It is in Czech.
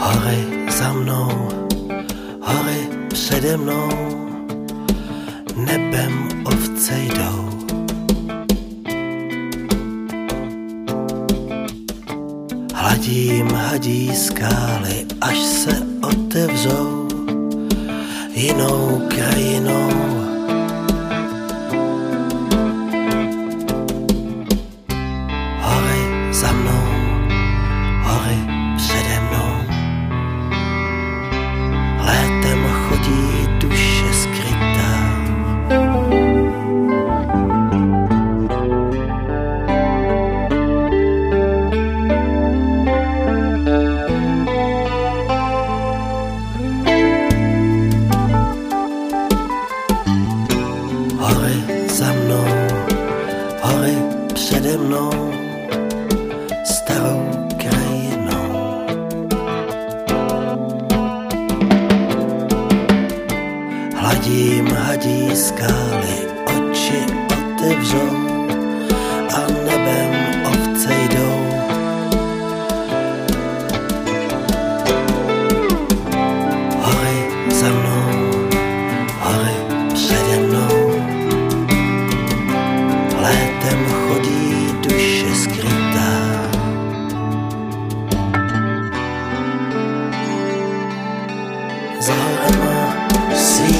Hory za mnou, hory přede mnou, nebem ovce jdou. Hladím, hadí skály, až se otevřou jinou krajinou. Hory za mnou, hory přede mnou, létem chodí duše skrytá. Hory za mnou, hory přede mnou, starou krajinou. Hladím, hadí skály, oči otevřou a nebem ovce jdou. Hory za mnou, hory přede mnou, létem chodí duše skrytá. Za horama svítí